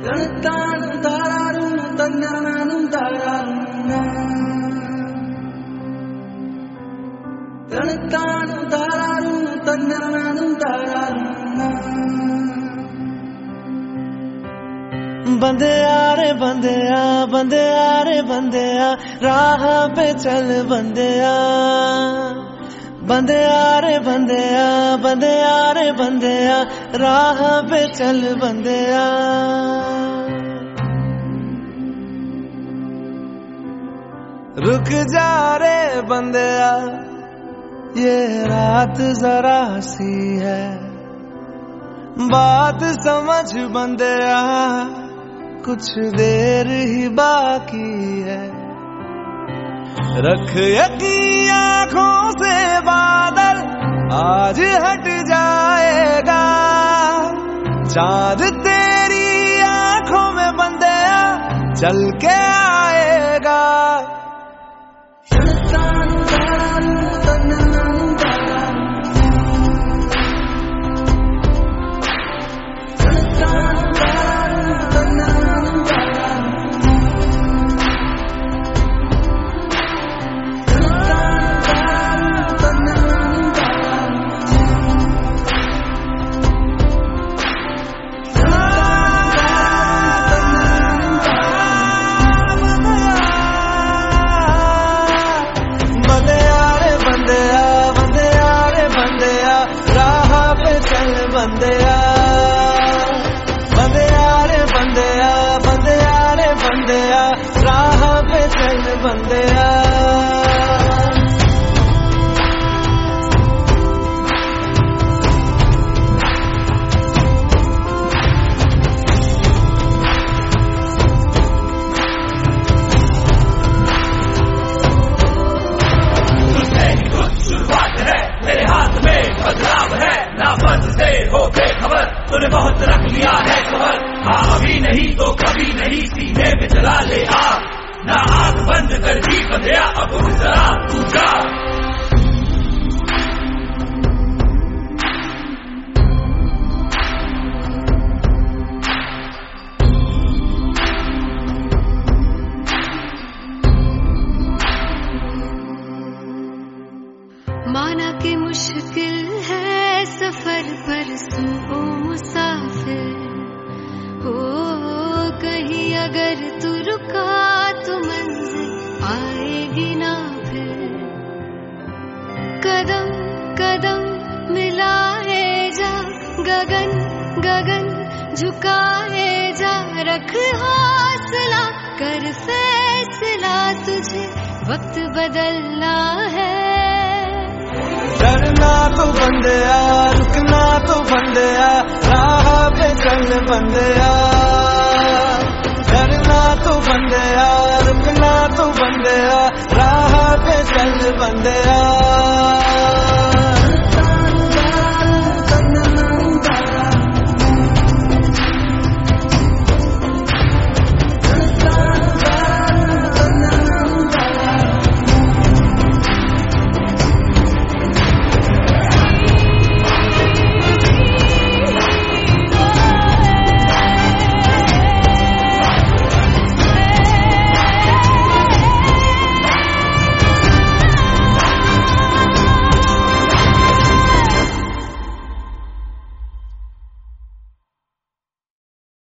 बंदेया रे बंदेया, बंदेया रे बंदेया, राह पे चल बंदेया। बंदेया रे बंदेया, बंदेया रे बंदेया, राह पे चल बंदेया। रुक जा रे बंदेया, ये रात जरा सी है, बात समझ बंदेया, कुछ देर ही बाकी है। रख यकीन आँखों से बादल, आज हट जाएगा। चांद तेरी आँखों में बंदेया, चल के आएगा। बंदेया, बंदेया रे बंदेया, बंदेया रे बंदेया, राह पे चल बंदेया। शुरुआत है, मेरे हाथ में बदलाव है, ना बस से हो बेखबर, तूने बहुत रख लिया है खबर। हाँ अभी नहीं तो कभी नहीं, सीने में जला ले आग, ना आंख बंद कर दी बंदेया, अब उठ जरा तू जा। माना कि मुश्किल है सफर पर सुनो मुसाफिर, हो कहीं अगर तू रुका तो मंजिल आएगी ना फिर। कदम कदम मिलाए जा, गगन गगन झुकाए जा, रख हौसला कर फैसला, तुझे वक्त बदलना है। डरना तो बंदेया, रुकना तो बंदेया, राह पे चल बंदेया। डरना तो बंदेया, रुकना तो बंदेया, राह पे चल बंदेया।